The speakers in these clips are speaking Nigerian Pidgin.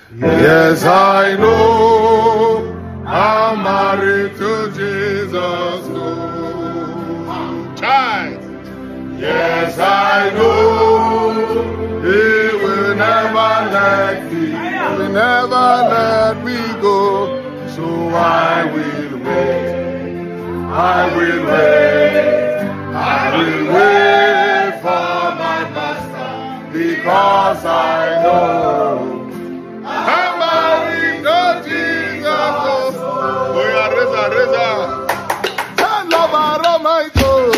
Yes, I know I'm married to Jesus. Child. Yes, I know He will never let me, He will never let me go. So I will wait, I will wait, I will wait for my master, because I know I'm married to Jesus. Oh yeah, Reza. Tell lover of my soul.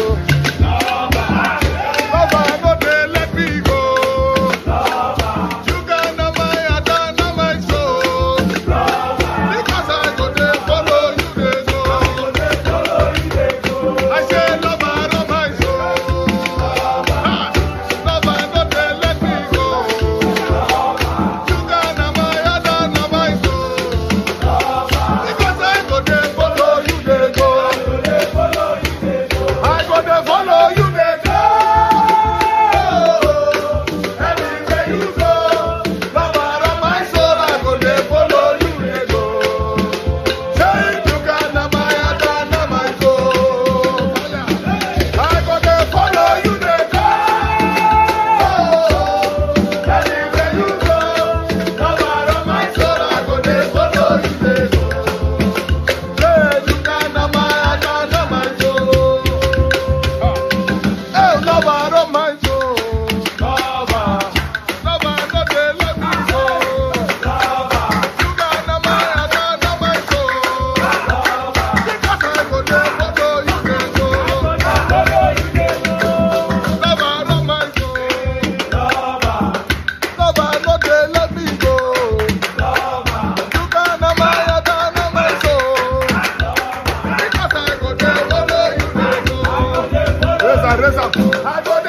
Reza.